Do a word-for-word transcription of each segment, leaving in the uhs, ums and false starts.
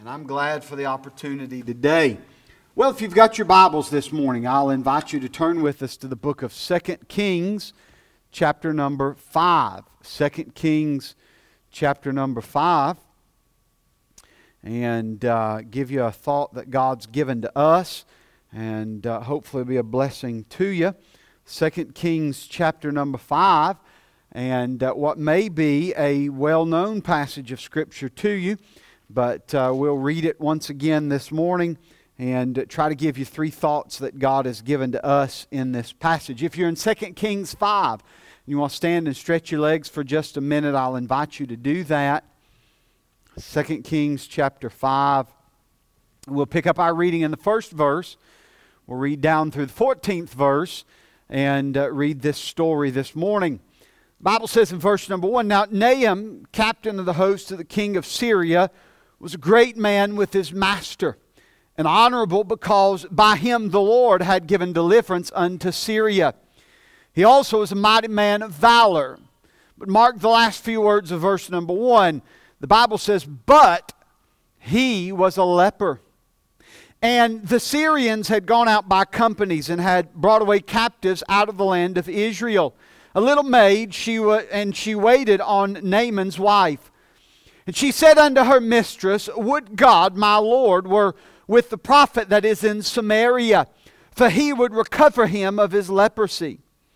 And I'm glad for the opportunity today. Well, if you've got your Bibles this morning, I'll invite you to turn with us to the book of Second Kings, chapter number five. Second Kings, chapter number five. And uh, give you a thought that God's given to us, and uh, hopefully be a blessing to you. Second Kings, chapter number five. And uh, what may be a well-known passage of Scripture to you, but uh, we'll read it once again this morning and try to give you three thoughts that God has given to us in this passage. If you're in Second Kings five, and you want to stand and stretch your legs for just a minute, I'll invite you to do that. Second Kings chapter five. We'll pick up our reading in the first verse. We'll read down through the fourteenth verse and uh, read this story this morning. The Bible says in verse number one, Now Nahum, captain of the host of the king of Syria, was a great man with his master, and honorable because by him the Lord had given deliverance unto Syria. He also was a mighty man of valor. But mark the last few words of verse number one. The Bible says, But he was a leper. And the Syrians had gone out by companies and had brought away captives out of the land of Israel. A little maid, she wa- and she waited on Naaman's wife. And she said unto her mistress, Would God, my Lord, were with the prophet that is in Samaria, for he would recover him of his leprosy.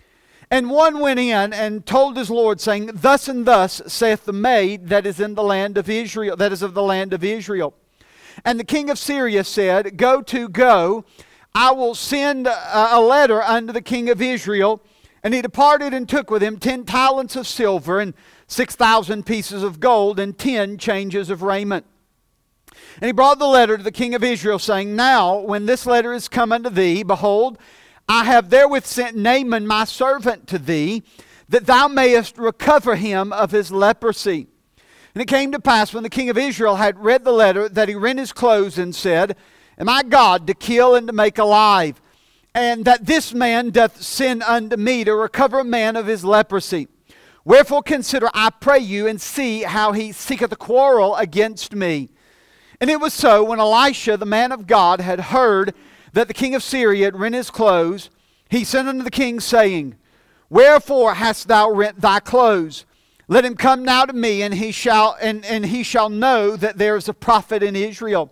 And one went in and told his Lord, saying, Thus and thus saith the maid that is in the land of Israel, that is of the land of Israel. And the king of Syria said, Go to, go, I will send a, a letter unto the king of Israel. And he departed and took with him ten talents of silver and six thousand pieces of gold and ten changes of raiment. And he brought the letter to the king of Israel, saying, Now, when this letter is come unto thee, behold, I have therewith sent Naaman my servant to thee, that thou mayest recover him of his leprosy. And it came to pass, when the king of Israel had read the letter, that he rent his clothes and said, Am I God to kill and to make alive? And that this man doth send unto me to recover a man of his leprosy. Wherefore consider, I pray you, and see how he seeketh a quarrel against me. And it was so, when Elisha, the man of God, had heard that the king of Syria had rent his clothes, he sent unto the king, saying, Wherefore hast thou rent thy clothes? Let him come now to me, and he shall and, and he shall know that there is a prophet in Israel.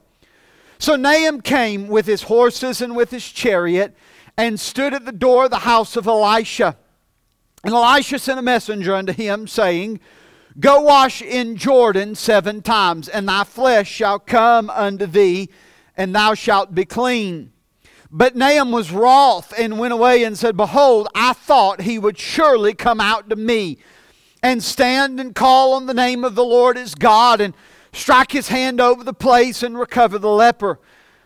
So Nahum came with his horses and with his chariot, and stood at the door of the house of Elisha. And Elisha sent a messenger unto him, saying, Go wash in Jordan seven times, and thy flesh shall come unto thee, and thou shalt be clean. But Nahum was wroth, and went away and said, Behold, I thought he would surely come out to me, and stand and call on the name of the Lord his God, and strike his hand over the place, and recover the leper.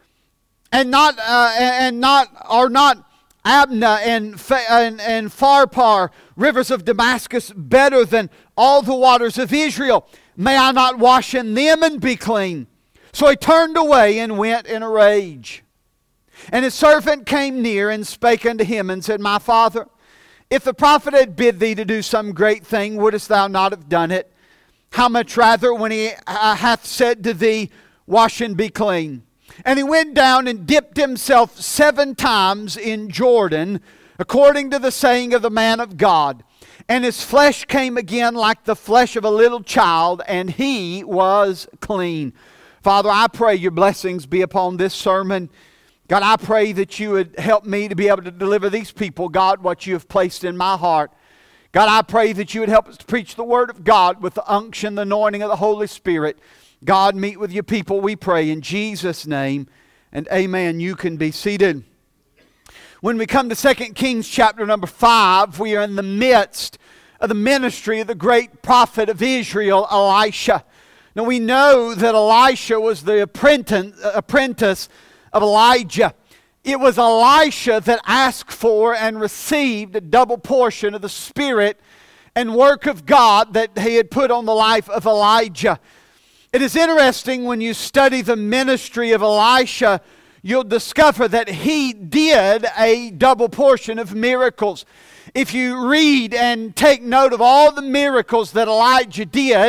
And not, uh, and not, are not Abna and, and, and Pharpar, rivers of Damascus, better than all the waters of Israel? May I not wash in them and be clean? So he turned away and went in a rage. And his servant came near and spake unto him and said, My father, if the prophet had bid thee to do some great thing, wouldest thou not have done it? How much rather when he uh, hath said to thee, Wash and be clean? And he went down and dipped himself seven times in Jordan, according to the saying of the man of God. And his flesh came again like the flesh of a little child, and he was clean. Father, I pray your blessings be upon this sermon. God, I pray that you would help me to be able to deliver these people, God, what you have placed in my heart. God, I pray that you would help us to preach the word of God with the unction, the anointing of the Holy Spirit. God, meet with your people, we pray in Jesus' name, and amen. You can be seated. When we come to Second Kings chapter number five, we are in the midst of the ministry of the great prophet of Israel, Elisha. Now we know that Elisha was the apprentice of Elijah. It was Elisha that asked for and received a double portion of the Spirit and work of God that he had put on the life of Elijah. It is interesting when you study the ministry of Elisha, you'll discover that he did a double portion of miracles. If you read and take note of all the miracles that Elijah did,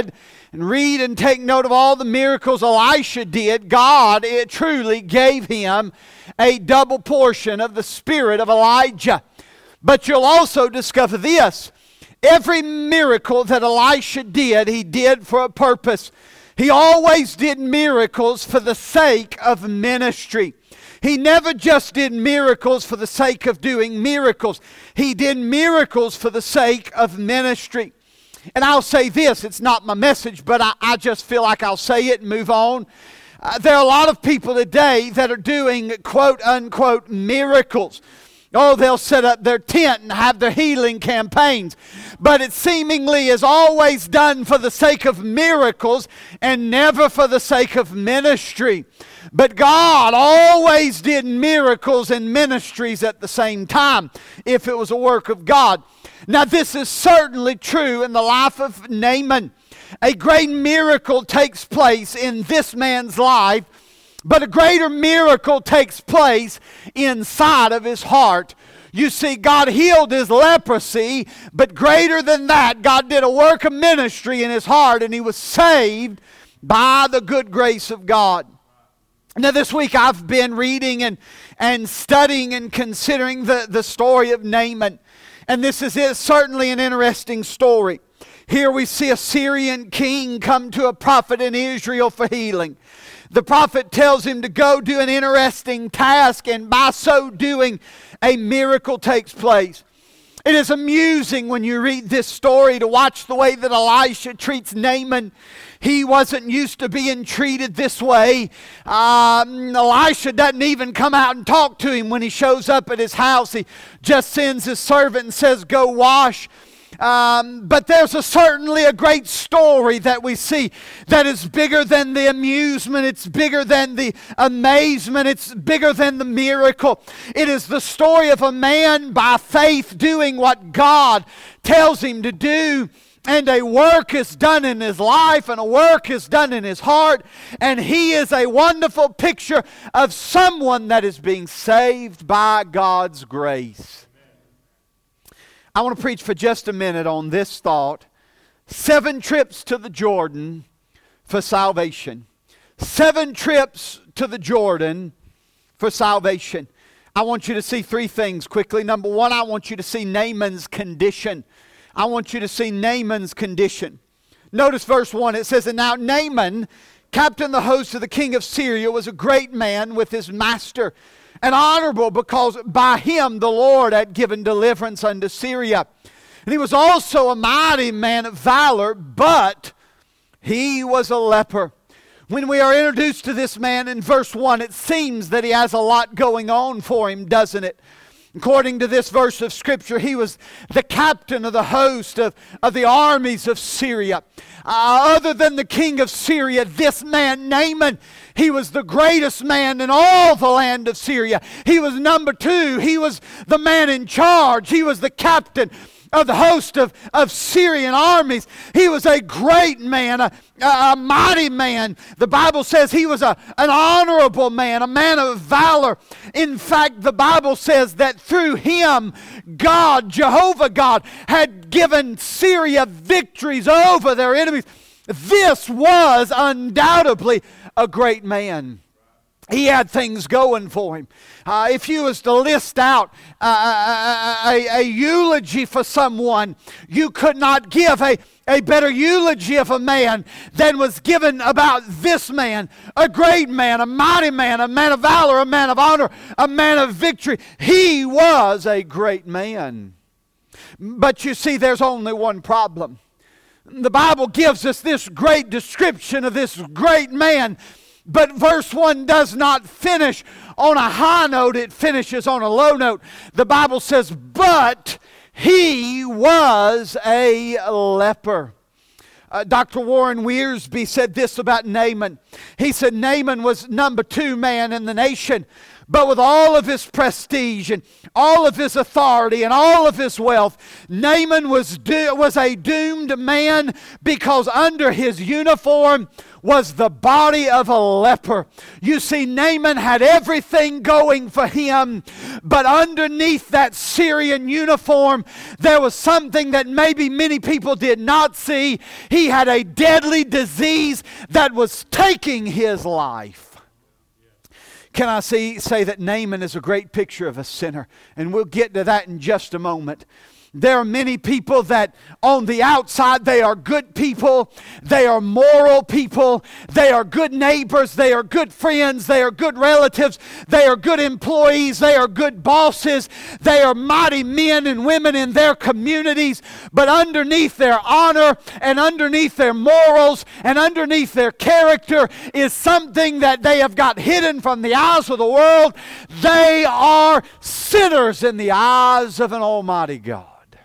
and read and take note of all the miracles Elisha did, God, it truly gave him a double portion of the spirit of Elijah. But you'll also discover this. Every miracle that Elisha did, he did for a purpose. He always did miracles for the sake of ministry. He never just did miracles for the sake of doing miracles. He did miracles for the sake of ministry. And I'll say this, it's not my message, but I, I just feel like I'll say it and move on. Uh, there are a lot of people today that are doing quote unquote miracles. Oh, they'll set up their tent and have their healing campaigns. But it seemingly is always done for the sake of miracles and never for the sake of ministry. But God always did miracles and ministries at the same time, if it was a work of God. Now, this is certainly true in the life of Naaman. A great miracle takes place in this man's life, but a greater miracle takes place inside of his heart. You see, God healed his leprosy, but greater than that, God did a work of ministry in his heart, and he was saved by the good grace of God. Now, this week I've been reading and, and studying and considering the, the story of Naaman. And this is it, certainly an interesting story. Here we see a Syrian king come to a prophet in Israel for healing. The prophet tells him to go do an interesting task, and by so doing, a miracle takes place. It is amusing when you read this story to watch the way that Elisha treats Naaman. He wasn't used to being treated this way. Um, Elisha doesn't even come out and talk to him when he shows up at his house. He just sends his servant and says, go wash. Um, but there's a, certainly a great story that we see that is bigger than the amusement. It's bigger than the amazement. It's bigger than the miracle. It is the story of a man by faith doing what God tells him to do. And a work is done in his life, and a work is done in his heart. And he is a wonderful picture of someone that is being saved by God's grace. I want to preach for just a minute on this thought. Seven trips to the Jordan for salvation. Seven trips to the Jordan for salvation. I want you to see three things quickly. Number one, I want you to see Naaman's condition. I want you to see Naaman's condition. Notice verse one. It says, and now Naaman, captain the host of the king of Syria, was a great man with his master, and honorable, because by him the Lord had given deliverance unto Syria. And he was also a mighty man of valor, but he was a leper. When we are introduced to this man in verse one, it seems that he has a lot going on for him, doesn't it? According to this verse of Scripture, he was the captain of the host of, of the armies of Syria. Uh, other than the king of Syria, this man, Naaman, he was the greatest man in all the land of Syria. He was number two. He was the man in charge. He was the captain of the host of, of Syrian armies. He was a great man, a, a, a mighty man. The Bible says he was a, an honorable man, a man of valor. In fact, the Bible says that through him, God, Jehovah God, had given Syria victories over their enemies. This was undoubtedly a great man. He had things going for him. Uh, if you was to list out uh, a, a, a eulogy for someone, you could not give a, a better eulogy of a man than was given about this man. A great man, a mighty man, a man of valor, a man of honor, a man of victory. He was a great man. But you see, there's only one problem. The Bible gives us this great description of this great man, but verse one does not finish on a high note, it finishes on a low note. The Bible says, but he was a leper. Uh, Doctor Warren Wiersbe said this about Naaman. He said Naaman was number two man in the nation. But with all of his prestige and all of his authority and all of his wealth, Naaman was, do- was a doomed man because under his uniform was the body of a leper. You see, Naaman had everything going for him, but underneath that Syrian uniform, there was something that maybe many people did not see. He had a deadly disease that was taking his life. Can I see, say that Naaman is a great picture of a sinner? And we'll get to that in just a moment. There are many people that on the outside, they are good people. They are moral people. They are good neighbors. They are good friends. They are good relatives. They are good employees. They are good bosses. They are mighty men and women in their communities. But underneath their honor and underneath their morals and underneath their character is something that they have got hidden from the eyes of the world. They are sinners in the eyes of an almighty God.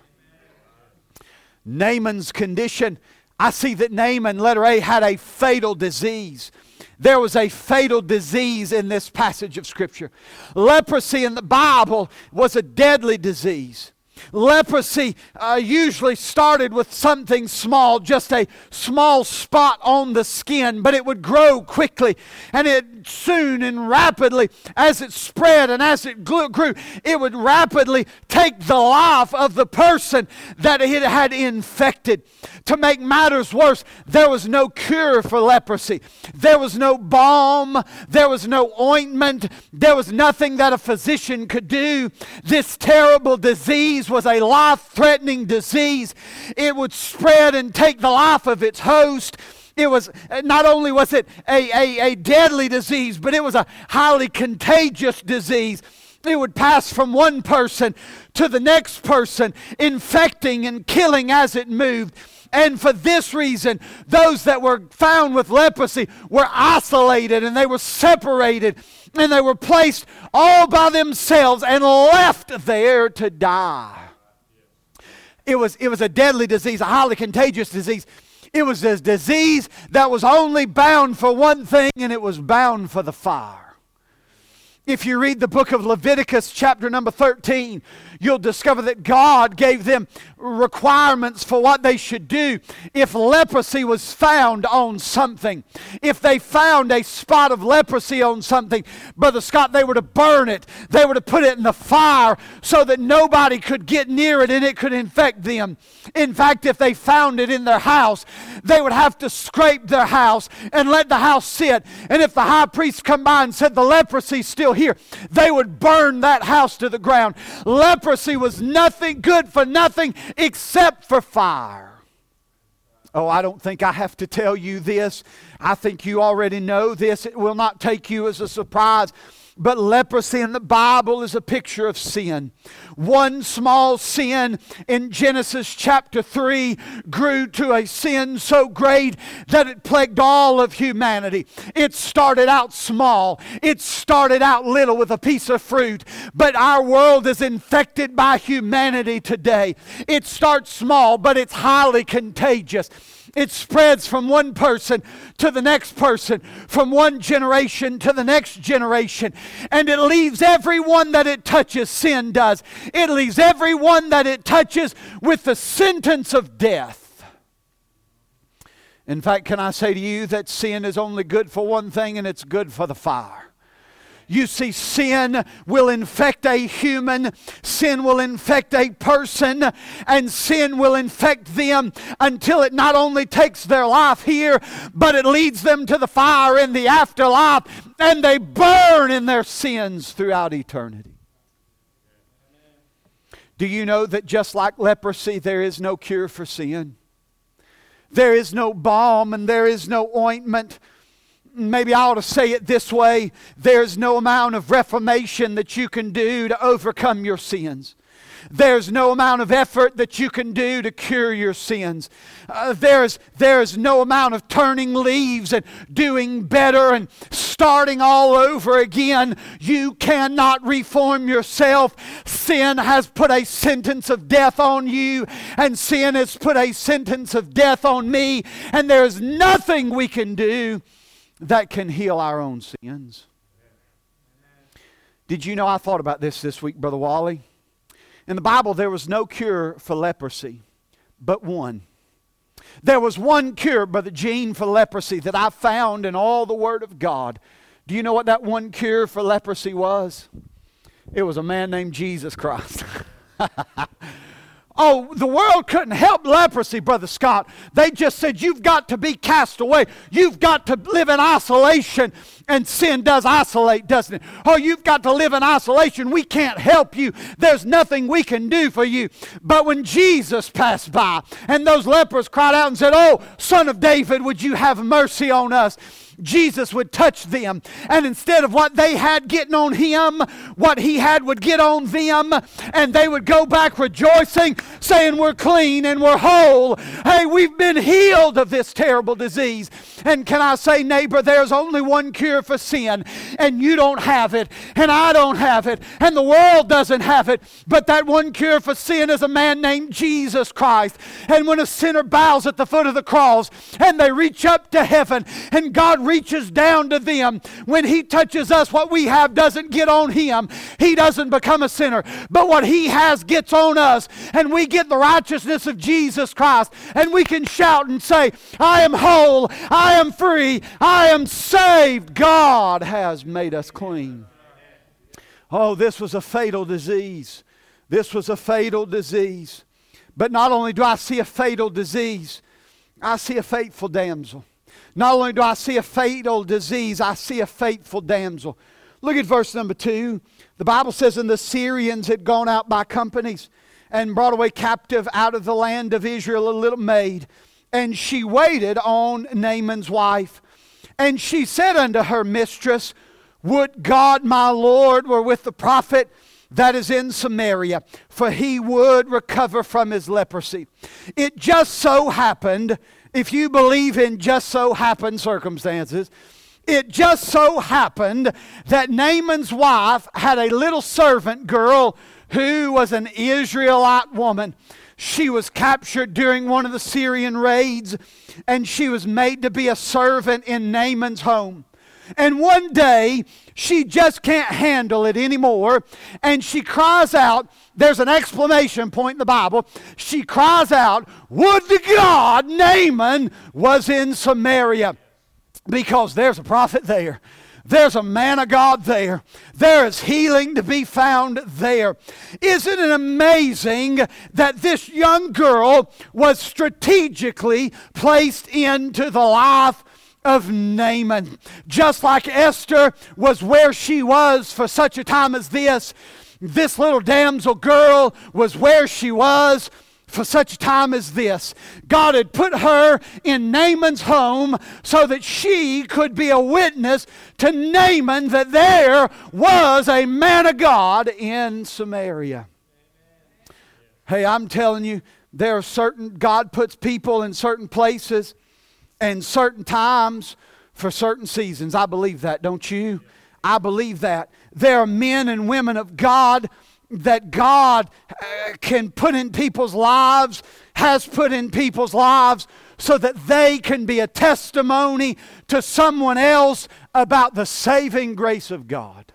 Naaman's condition, I see that Naaman, letter A, had a fatal disease. There was a fatal disease in this passage of Scripture. Leprosy in the Bible was a deadly disease. Leprosy uh, usually started with something small, just a small spot on the skin, but it would grow quickly, and it soon and rapidly, as it spread and as it grew, it would rapidly take the life of the person that it had infected. To make matters worse, there was no cure for leprosy. There was no balm. There was no ointment. There was nothing that a physician could do. This terrible disease was a life-threatening disease. It would spread and take the life of its host. It was, not only was it a, a, a deadly disease, but it was a highly contagious disease. It would pass from one person to the next person, infecting and killing as it moved. And for this reason, those that were found with leprosy were isolated and they were separated and they were placed all by themselves and left there to die. It was, it was a deadly disease, a highly contagious disease. It was a disease that was only bound for one thing, and it was bound for the fire. If you read the book of Leviticus, chapter number thirteen, you'll discover that God gave them requirements for what they should do if leprosy was found on something. If they found a spot of leprosy on something, Brother Scott, they were to burn it. They were to put it in the fire so that nobody could get near it and it could infect them. In fact, if they found it in their house, they would have to scrape their house and let the house sit. And if the high priest come by and said the leprosy's still here, they would burn that house to the ground. Leprosy was nothing good for nothing except for fire. Oh, I don't think I have to tell you this. I think you already know this. It will not take you as a surprise. But leprosy in the Bible is a picture of sin. One small sin in Genesis chapter three grew to a sin so great that it plagued all of humanity. It started out small. It started out little with a piece of fruit. But our world is infected by humanity today. It starts small, but it's highly contagious. It spreads from one person to the next person, from one generation to the next generation. And it leaves everyone that it touches, sin does. It leaves everyone that it touches with the sentence of death. In fact, can I say to you that sin is only good for one thing, and it's good for the fire. You see, sin will infect a human, sin will infect a person, and sin will infect them until it not only takes their life here, but it leads them to the fire in the afterlife, and they burn in their sins throughout eternity. Do you know that just like leprosy, there is no cure for sin? There is no balm and there is no ointment. Maybe I ought to say it this way. There's no amount of reformation that you can do to overcome your sins. There's no amount of effort that you can do to cure your sins. Uh, there's, there's no amount of turning leaves and doing better and starting all over again. You cannot reform yourself. Sin has put a sentence of death on you, and sin has put a sentence of death on me, and there's nothing we can do that can heal our own sins. Did you know, I thought about this this week, Brother Wally. In the Bible, there was no cure for leprosy, but one. There was one cure, Brother Gene, for leprosy that I found in all the Word of God. Do you know what that one cure for leprosy was? It was a man named Jesus Christ. Oh, the world couldn't help leprosy, Brother Scott. They just said, you've got to be cast away. You've got to live in isolation. And sin does isolate, doesn't it? Oh, you've got to live in isolation. We can't help you. There's nothing we can do for you. But when Jesus passed by and those lepers cried out and said, oh, Son of David, would you have mercy on us? Jesus would touch them, and instead of what they had getting on him, what he had would get on them, and they would go back rejoicing, saying, we're clean and we're whole. Hey, we've been healed of this terrible disease. And can I say, neighbor, there's only one cure for sin, and you don't have it, and I don't have it, and the world doesn't have it, but that one cure for sin is a man named Jesus Christ. And when a sinner bows at the foot of the cross, and they reach up to heaven, and God reaches down to them, when he touches us, what we have doesn't get on him. He doesn't become a sinner, but what he has gets on us, and we get the righteousness of Jesus Christ, and we can shout and say, I am whole, I am free, I am saved. God has made us clean. Oh, this was a fatal disease. This was a fatal disease. But not only do I see a fatal disease, I see a faithful damsel. Not only do I see a fatal disease, I see a faithful damsel. Look at verse number two. The Bible says, and the Syrians had gone out by companies and brought away captive out of the land of Israel a little maid. And she waited on Naaman's wife. And she said unto her mistress, would God my Lord were with the prophet that is in Samaria, for he would recover from his leprosy. It just so happened, if you believe in just so happened circumstances, it just so happened that Naaman's wife had a little servant girl who was an Israelite woman. She was captured during one of the Syrian raids, and she was made to be a servant in Naaman's home. And one day, she just can't handle it anymore, and she cries out, there's an exclamation point in the Bible, she cries out, would to God Naaman was in Samaria, because there's a prophet there. There's a man of God there. There is healing to be found there. Isn't it amazing that this young girl was strategically placed into the life of Naaman? Just like Esther was where she was for such a time as this, this little damsel girl was where she was for such a time as this. God had put her in Naaman's home so that she could be a witness to Naaman that there was a man of God in Samaria. Hey, I'm telling you, there are certain, God puts people in certain places and certain times for certain seasons. I believe that, don't you? I believe that. There are men and women of God that God uh, can put in people's lives, has put in people's lives, so that they can be a testimony to someone else about the saving grace of God.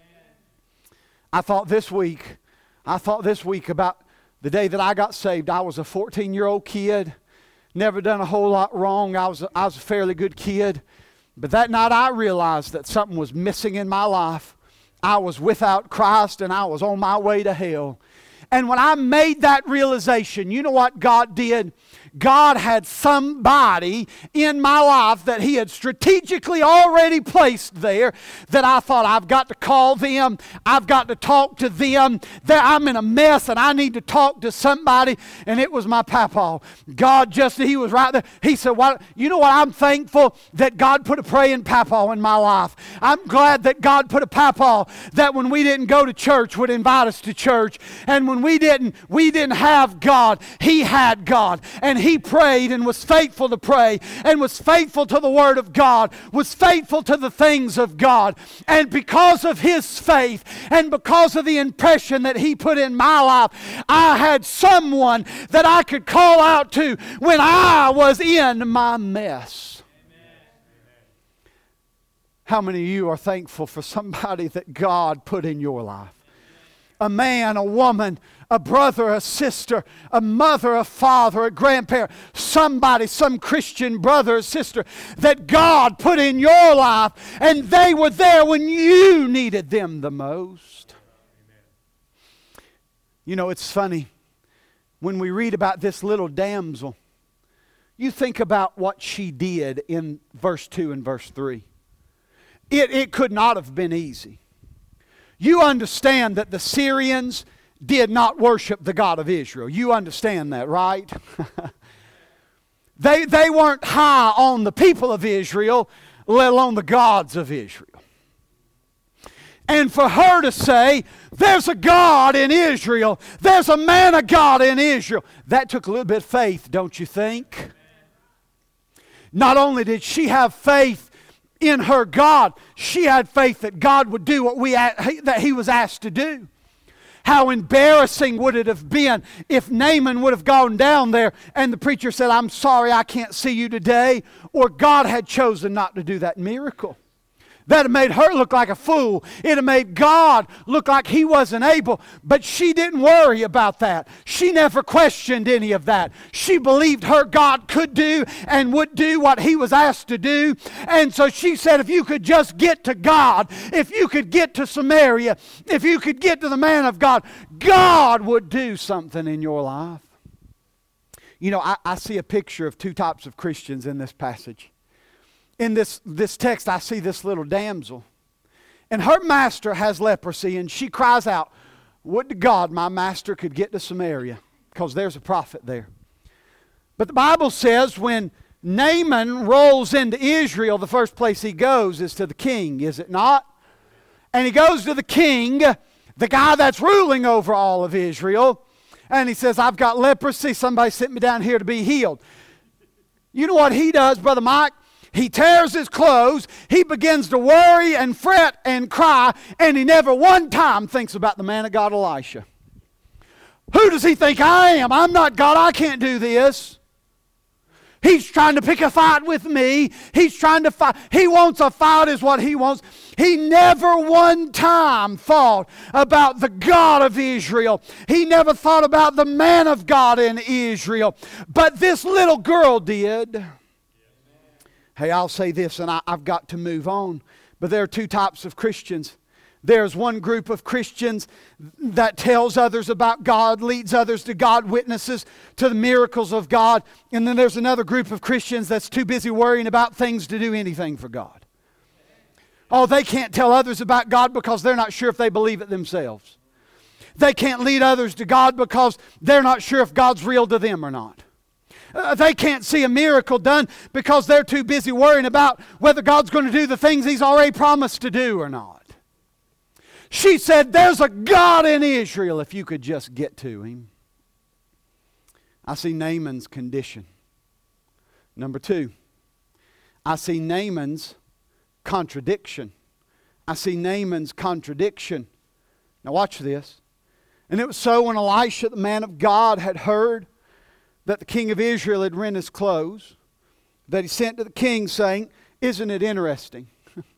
I thought this week, I thought this week about the day that I got saved. I was a fourteen-year-old kid, never done a whole lot wrong. I was, I was a fairly good kid. But that night I realized that something was missing in my life. I was without Christ and I was on my way to hell. And when I made that realization, you know what God did? God had somebody in my life that He had strategically already placed there that I thought, I've got to call them, I've got to talk to them, that I'm in a mess and I need to talk to somebody. And it was my papa. God just, He was right there. He said, "What? You know what? I'm thankful that God put a praying papa in my life. I'm glad that God put a papa that when we didn't go to church would invite us to church. And when we didn't, we didn't have God, He had God. And He prayed and was faithful to pray and was faithful to the Word of God, was faithful to the things of God. And because of His faith and because of the impression that He put in my life, I had someone that I could call out to when I was in my mess." How many of you are thankful for somebody that God put in your life? A man, a woman, a brother, a sister, a mother, a father, a grandparent, somebody, some Christian brother or sister that God put in your life, and they were there when you needed them the most. You know, it's funny. When we read about this little damsel, you think about what she did in verse two and verse three. It, it could not have been easy. You understand that the Syrians did not worship the God of Israel. You understand that, right? they, they weren't high on the people of Israel, let alone the gods of Israel. And for her to say, there's a God in Israel, there's a man of God in Israel, that took a little bit of faith, don't you think? Not only did she have faith in her God, she had faith that God would do what we that he was asked to do. How embarrassing would it have been if Naaman would have gone down there and the preacher said, I'm sorry, I can't see you today, or God had chosen not to do that miracle. That would have made her look like a fool. It would have made God look like he wasn't able. But she didn't worry about that. She never questioned any of that. She believed her God could do and would do what he was asked to do. And so she said, if you could just get to God, if you could get to Samaria, if you could get to the man of God, God would do something in your life. You know, I, I see a picture of two types of Christians in this passage. In this, this text, I see this little damsel. And her master has leprosy, and she cries out, would to God my master could get to Samaria, because there's a prophet there. But the Bible says when Naaman rolls into Israel, the first place he goes is to the king, is it not? And he goes to the king, the guy that's ruling over all of Israel, and he says, I've got leprosy, somebody sent me down here to be healed. You know what he does, Brother Mike? He tears his clothes, he begins to worry and fret and cry, and he never one time thinks about the man of God, Elisha. Who does he think I am? I'm not God, I can't do this. He's trying to pick a fight with me. He's trying to fight. He wants a fight is what he wants. He never one time thought about the God of Israel. He never thought about the man of God in Israel. But this little girl did. Hey, I'll say this, and I, I've got to move on. But there are two types of Christians. There's one group of Christians that tells others about God, leads others to God, witnesses to the miracles of God. And then there's another group of Christians that's too busy worrying about things to do anything for God. Oh, they can't tell others about God because they're not sure if they believe it themselves. They can't lead others to God because they're not sure if God's real to them or not. Uh, they can't see a miracle done because they're too busy worrying about whether God's going to do the things He's already promised to do or not. She said, there's a God in Israel if you could just get to Him. I see Naaman's condition. Number two, I see Naaman's contradiction. I see Naaman's contradiction. Now watch this. And it was so when Elisha, the man of God, had heard that the king of Israel had rent his clothes, that he sent to the king saying, isn't it interesting?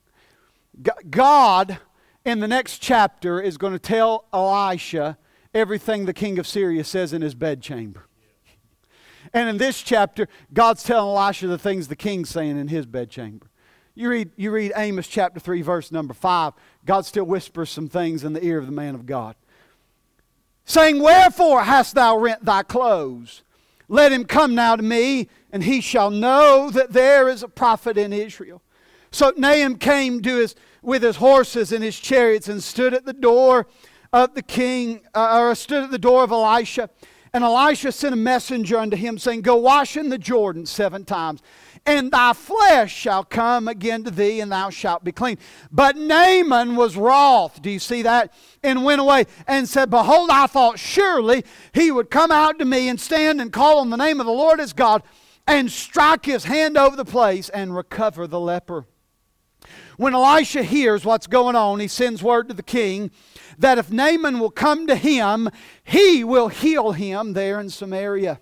God, in the next chapter, is going to tell Elisha everything the king of Syria says in his bedchamber. And in this chapter, God's telling Elisha the things the king's saying in his bedchamber. You read, you read Amos chapter three, verse number five, God still whispers some things in the ear of the man of God. Saying, wherefore hast thou rent thy clothes? Let him come now to me, and he shall know that there is a prophet in Israel. So Naaman came to his, with his horses and his chariots and stood at the door of the king, uh, or stood at the door of Elisha. And Elisha sent a messenger unto him, saying, go wash in the Jordan seven times, and thy flesh shall come again to thee, and thou shalt be clean. But Naaman was wroth. Do you see that? And went away and said, behold, I thought surely he would come out to me and stand and call on the name of the Lord his God, and strike his hand over the place and recover the leper. When Elisha hears what's going on, he sends word to the king that if Naaman will come to him, he will heal him there in Samaria.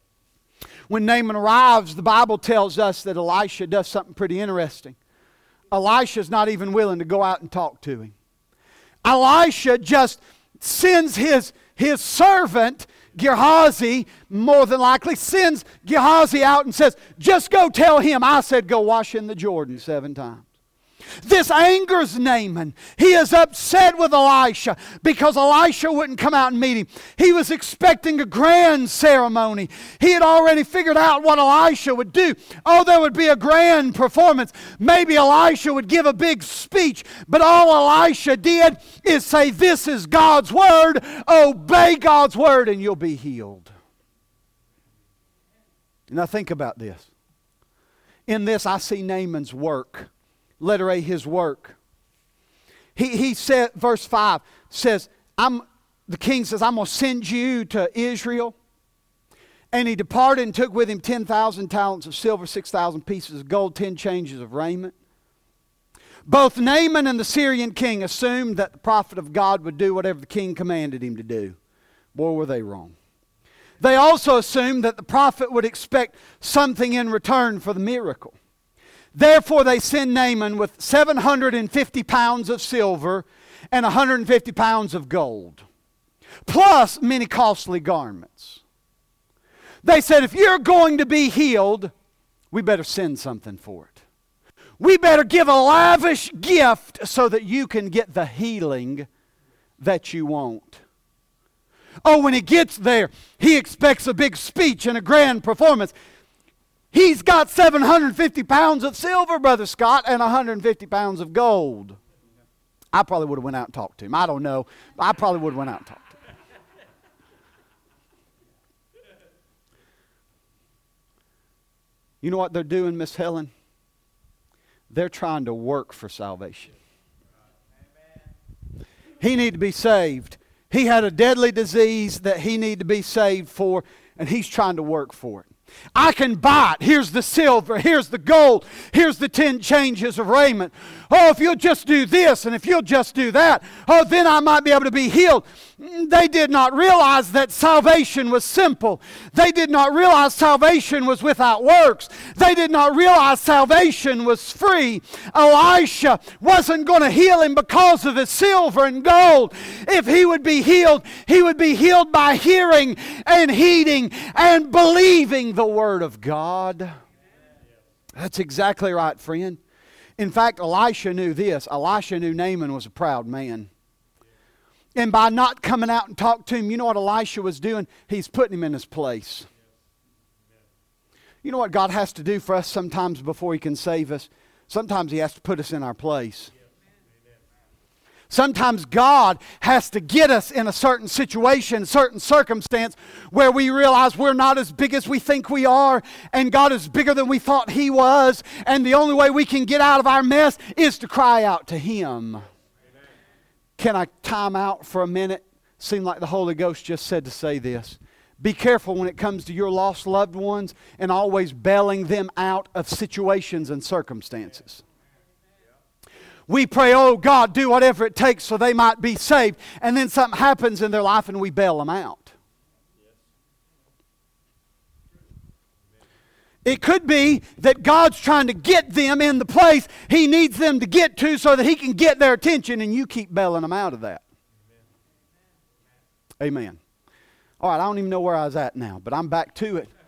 When Naaman arrives, the Bible tells us that Elisha does something pretty interesting. Elisha's not even willing to go out and talk to him. Elisha just sends his, his servant, Gehazi, more than likely, sends Gehazi out and says, just go tell him I said go wash in the Jordan seven times. This angers Naaman. He is upset with Elisha because Elisha wouldn't come out and meet him. He was expecting a grand ceremony. He had already figured out what Elisha would do. Oh, there would be a grand performance. Maybe Elisha would give a big speech. But all Elisha did is say, this is God's word. Obey God's word and you'll be healed. Now think about this. In this I see Naaman's work. Letter A, his work. He, he said, verse five says, I'm, the king says, I'm going to send you to Israel. And he departed and took with him ten thousand talents of silver, six thousand pieces of gold, ten changes of raiment. Both Naaman and the Syrian king assumed that the prophet of God would do whatever the king commanded him to do. Boy, were they wrong. They also assumed that the prophet would expect something in return for the miracle. Therefore they send Naaman with seven hundred fifty pounds of silver and one hundred fifty pounds of gold, plus many costly garments. They said, if you're going to be healed, we better send something for it. We better give a lavish gift so that you can get the healing that you want. Oh, when he gets there, he expects a big speech and a grand performance. He's got seven hundred fifty pounds of silver, Brother Scott, and one hundred fifty pounds of gold. I probably would have went out and talked to him. I don't know. I probably would have went out and talked to him. You know what they're doing, Miss Helen? They're trying to work for salvation. He needed to be saved. He had a deadly disease that he needed to be saved for, and he's trying to work for it. I can buy it. Here's the silver. Here's the gold. Here's the ten changes of raiment. Oh, if you'll just do this and if you'll just do that, oh, then I might be able to be healed. They did not realize that salvation was simple. They did not realize salvation was without works. They did not realize salvation was free. Elisha wasn't going to heal him because of his silver and gold. If he would be healed, he would be healed by hearing and heeding and believing the Word of God. That's exactly right, friend. In fact, Elisha knew this. Elisha knew Naaman was a proud man. And by not coming out and talking to him, you know what Elisha was doing? He's putting him in his place. You know what God has to do for us sometimes before He can save us? Sometimes He has to put us in our place. Sometimes God has to get us in a certain situation, a certain circumstance where we realize we're not as big as we think we are, and God is bigger than we thought He was, and the only way we can get out of our mess is to cry out to Him. Amen. Can I time out for a minute? Seemed like the Holy Ghost just said to say this. Be careful when it comes to your lost loved ones and always bailing them out of situations and circumstances. We pray, oh God, do whatever it takes so they might be saved. And then something happens in their life and we bail them out. It could be that God's trying to get them in the place He needs them to get to so that He can get their attention, and you keep bailing them out of that. Amen. All right, I don't even know where I was at now, but I'm back to it.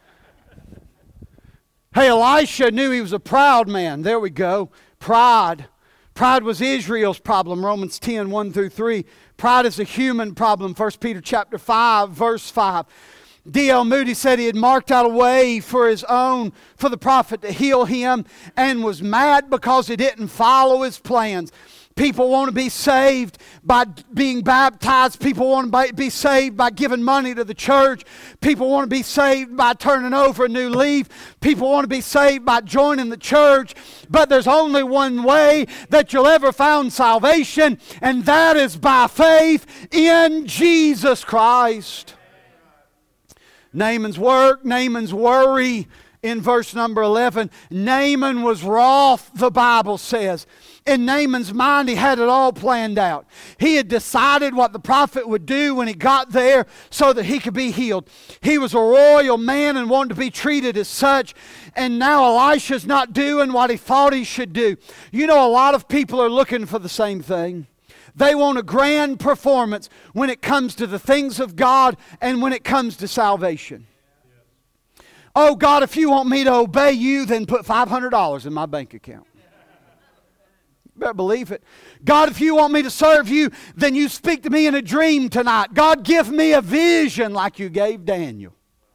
Hey, Elisha knew he was a proud man. There we go. Pride. Pride was Israel's problem, Romans ten, one through three. Pride is a human problem, First Peter chapter five, verse five. D L Moody said he had marked out a way for his own, for the prophet to heal him, and was mad because he didn't follow his plans. People want to be saved by being baptized. People want to be saved by giving money to the church. People want to be saved by turning over a new leaf. People want to be saved by joining the church. But there's only one way that you'll ever find salvation, and that is by faith in Jesus Christ. Naaman's work, Naaman's worry. In verse number eleven, Naaman was wroth, the Bible says. In Naaman's mind, he had it all planned out. He had decided what the prophet would do when he got there so that he could be healed. He was a royal man and wanted to be treated as such. And now Elisha's not doing what he thought he should do. You know, a lot of people are looking for the same thing. They want a grand performance when it comes to the things of God and when it comes to salvation. Oh, God, if you want me to obey you, then put five hundred dollars in my bank account. You better believe it. God, if you want me to serve you, then you speak to me in a dream tonight. God, give me a vision like you gave Daniel.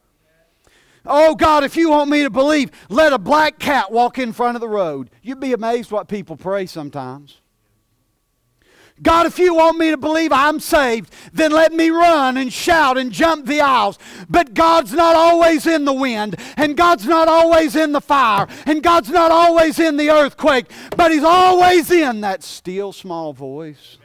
Oh, God, if you want me to believe, let a black cat walk in front of the road. You'd be amazed what people pray sometimes. God, if you want me to believe I'm saved, then let me run and shout and jump the aisles. But God's not always in the wind, and God's not always in the fire, and God's not always in the earthquake, but He's always in that still small voice.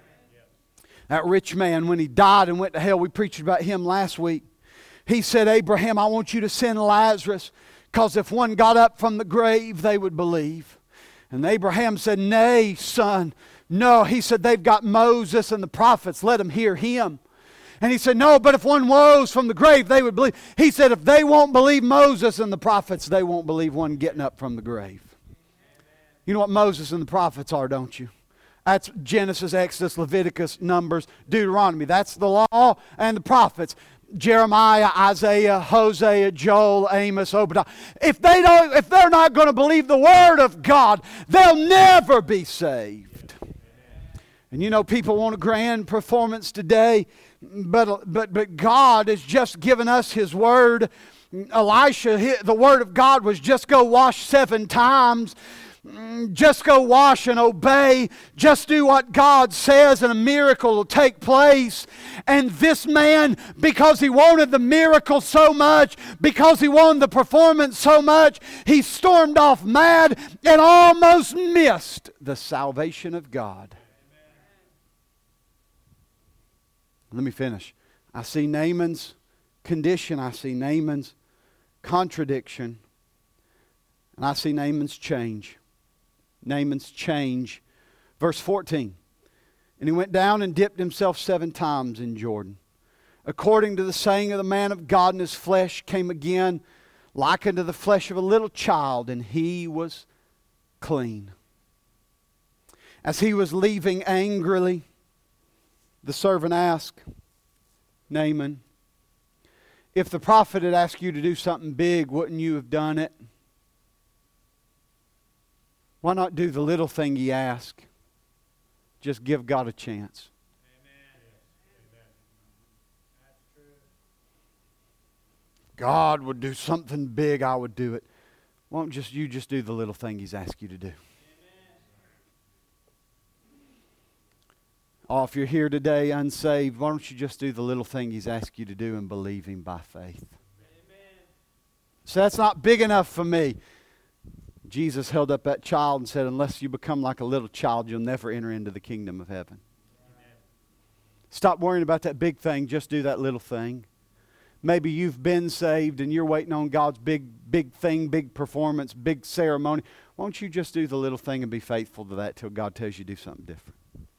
That rich man, when he died and went to hell, we preached about him last week. He said, Abraham, I want you to send Lazarus, because if one got up from the grave, they would believe. And Abraham said, nay, son. No, he said, they've got Moses and the prophets. Let them hear him. And he said, no, but if one rose from the grave, they would believe. He said, if they won't believe Moses and the prophets, they won't believe one getting up from the grave. You know what Moses and the prophets are, don't you? That's Genesis, Exodus, Leviticus, Numbers, Deuteronomy. That's the law and the prophets. Jeremiah, Isaiah, Hosea, Joel, Amos, Obadiah. If they don't, if they're not going to believe the Word of God, they'll never be saved. And you know, people want a grand performance today, but but but God has just given us His Word. Elisha, the Word of God was just go wash seven times. Just go wash and obey. Just do what God says and a miracle will take place. And this man, because he wanted the miracle so much, because he wanted the performance so much, he stormed off mad and almost missed the salvation of God. Let me finish. I see Naaman's condition. I see Naaman's contradiction. And I see Naaman's change. Naaman's change. Verse fourteen. And he went down and dipped himself seven times in Jordan, according to the saying of the man of God, and his flesh came again like unto the flesh of a little child, and he was clean. As he was leaving angrily, the servant asked Naaman, if the prophet had asked you to do something big, wouldn't you have done it? Why not do the little thing he asked? Just give God a chance. Amen. That's true. God would do something big, I would do it. Why don't just you just do the little thing He's asked you to do? Oh, if you're here today unsaved, why don't you just do the little thing He's asked you to do and believe Him by faith? Amen. So that's not big enough for me. Jesus held up that child and said, unless you become like a little child, you'll never enter into the kingdom of heaven. Amen. Stop worrying about that big thing. Just do that little thing. Maybe you've been saved and you're waiting on God's big, big thing, big performance, big ceremony. Why don't you just do the little thing and be faithful to that till God tells you to do something different?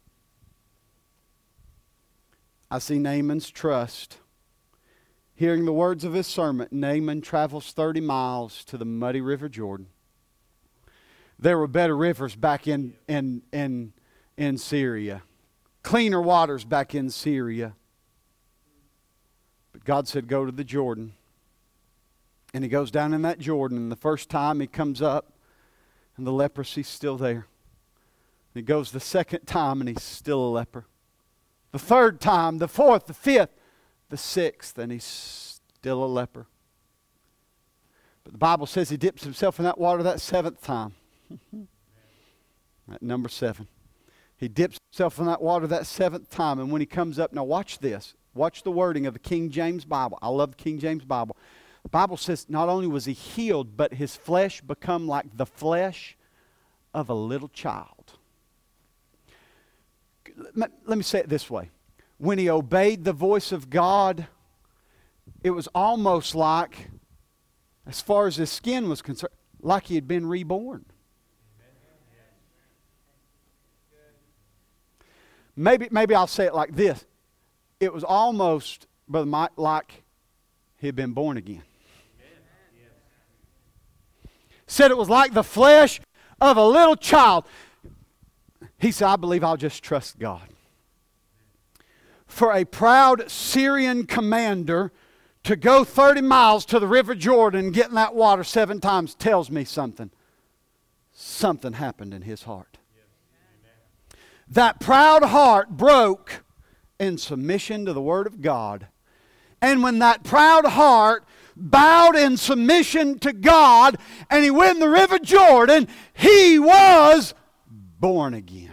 I see Naaman's trust. Hearing the words of his sermon, Naaman travels thirty miles to the muddy river Jordan. There were better rivers back in, in, in, in Syria. Cleaner waters back in Syria. But God said, go to the Jordan. And he goes down in that Jordan, and the first time he comes up, and the leprosy's still there. And he goes the second time, and he's still a leper. The third time, the fourth, the fifth, the sixth, and he's still a leper. But the Bible says he dips himself in that water that seventh time. At number seven. He dips himself in that water that seventh time, and when he comes up, now watch this. Watch the wording of the King James Bible. I love the King James Bible. The Bible says not only was he healed, but his flesh become like the flesh of a little child. Let me say it this way. When he obeyed the voice of God, it was almost like, as far as his skin was concerned, like he had been reborn. maybe, maybe I'll say it like this. It was almost, Brother Mike, like he had been born again. Said it was like the flesh of a little child. He said, I believe I'll just trust God. For a proud Syrian commander to go thirty miles to the River Jordan and get in that water seven times tells me something. Something happened in his heart. That proud heart broke in submission to the Word of God. And when that proud heart bowed in submission to God and he went in the River Jordan, he was born again.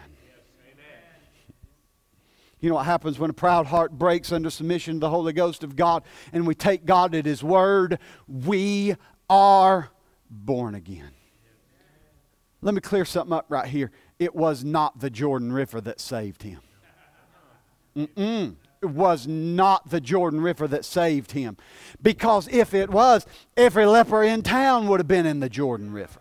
You know what happens when a proud heart breaks under submission to the Holy Ghost of God and we take God at His Word? We are born again. Let me clear something up right here. It was not the Jordan River that saved him. Mm-mm. It was not the Jordan River that saved him. Because if it was, every leper in town would have been in the Jordan River.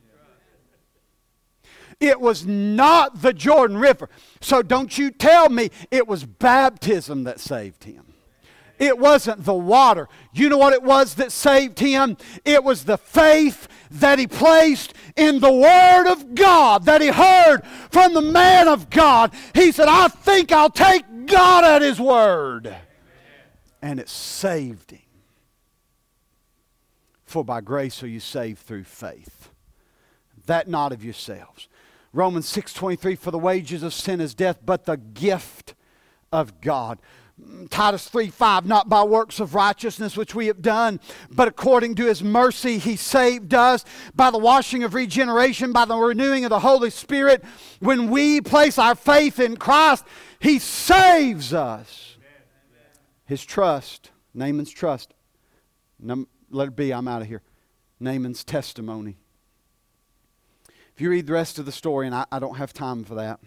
It was not the Jordan River. So don't you tell me it was baptism that saved him. It wasn't the water. You know what it was that saved him? It was the faith that he placed in the Word of God, that he heard from the man of God. He said, I think I'll take God at His Word. And it saved him. For by grace are you saved through faith, that not of yourselves. Romans six twenty-three, for the wages of sin is death, but the gift of God. Titus three five, not by works of righteousness which we have done, but according to His mercy He saved us by the washing of regeneration, by the renewing of the Holy Spirit. When we place our faith in Christ, He saves us. His trust, Naaman's trust. Num- let it be, I'm out of here. Naaman's testimony. If you read the rest of the story, and I, I don't have time for that.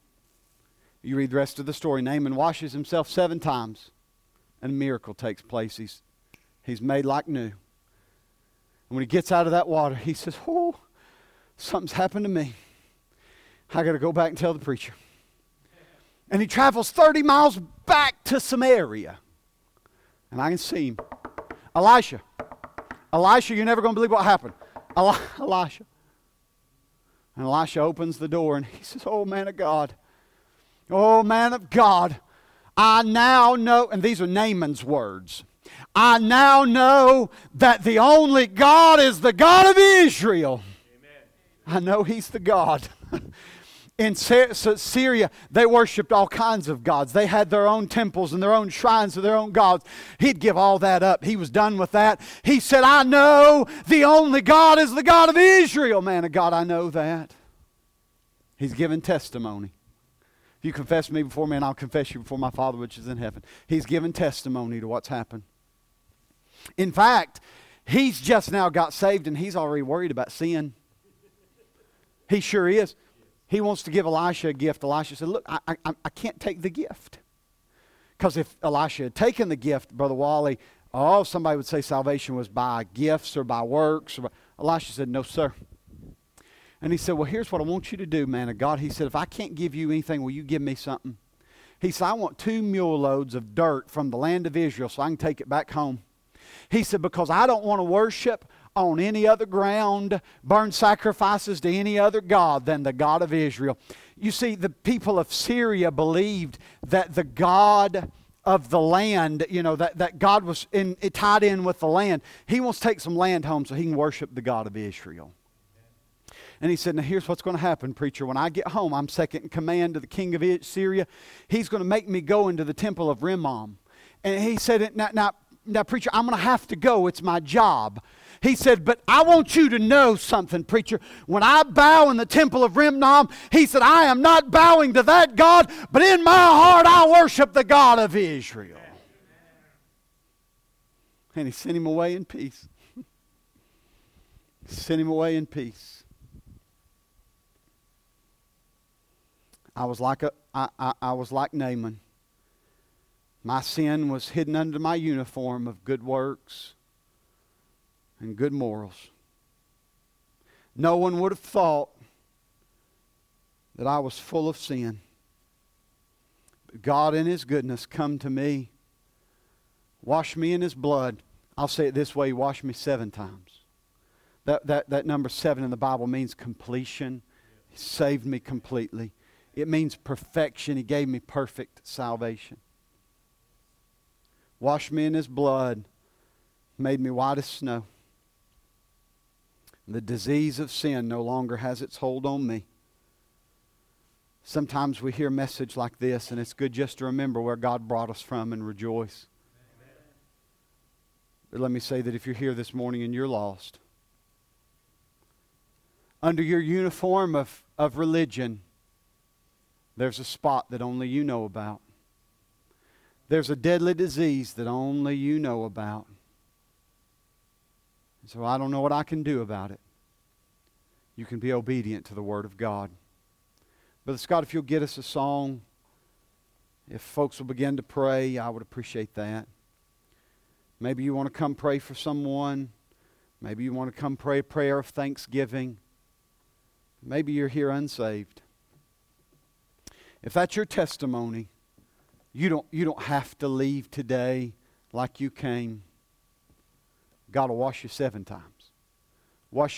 You read the rest of the story. Naaman washes himself seven times, and a miracle takes place. He's, he's made like new. And when he gets out of that water, he says, oh, something's happened to me. I got to go back and tell the preacher. And he travels thirty miles back to Samaria. And I can see him. Elisha. Elisha, you're never going to believe what happened. Eli- Elisha. And Elisha opens the door and he says, oh, man of God. Oh, man of God, I now know, and these are Naaman's words, I now know that the only God is the God of Israel. Amen. I know He's the God. In Syria, they worshipped all kinds of gods. They had their own temples and their own shrines to their own gods. He'd give all that up. He was done with that. He said, I know the only God is the God of Israel. Man of God, I know that. He's given testimony. If you confess me before men, I'll confess you before my Father which is in heaven. He's given testimony to what's happened. In fact, he's just now got saved and he's already worried about sin. He sure is. He wants to give Elisha a gift. Elisha said, look, I, I, I can't take the gift. Because if Elisha had taken the gift, Brother Wally, oh, somebody would say salvation was by gifts or by works. Or by... Elisha said, no, sir. And he said, well, here's what I want you to do, man of God. He said, if I can't give you anything, will you give me something? He said, I want two mule loads of dirt from the land of Israel so I can take it back home. He said, because I don't want to worship on any other ground, burn sacrifices to any other God than the God of Israel. You see, the people of Syria believed that the God of the land, you know, that, that God was in, it tied in with the land. He wants to take some land home so he can worship the God of Israel. And he said, now here's what's going to happen, preacher. When I get home, I'm second in command to the king of Syria. He's going to make me go into the temple of Rimmon. And he said, now, now, now preacher, I'm going to have to go. It's my job. He said, but I want you to know something, preacher. When I bow in the temple of Rimmon, he said, I am not bowing to that God, but in my heart I worship the God of Israel. And he sent him away in peace. Sent him away in peace. I was like a, I, I, I was like Naaman. My sin was hidden under my uniform of good works and good morals. No one would have thought that I was full of sin. God in His goodness come to me. Wash me in His blood. I'll say it this way, wash me seven times. That, that, that number seven in the Bible means completion. He saved me completely. It means perfection. He gave me perfect salvation. Washed me in His blood. Made me white as snow. The disease of sin no longer has its hold on me. Sometimes we hear a message like this, and it's good just to remember where God brought us from and rejoice. Amen. But let me say that if you're here this morning and you're lost, under your uniform of, of religion, there's a spot that only you know about. There's a deadly disease that only you know about. And so I don't know what I can do about it. You can be obedient to the Word of God. Brother Scott, if you'll get us a song, if folks will begin to pray, I would appreciate that. Maybe you want to come pray for someone. Maybe you want to come pray a prayer of thanksgiving. Maybe you're here unsaved. If that's your testimony, you don't, you don't have to leave today like you came. God will wash you seven times. Wash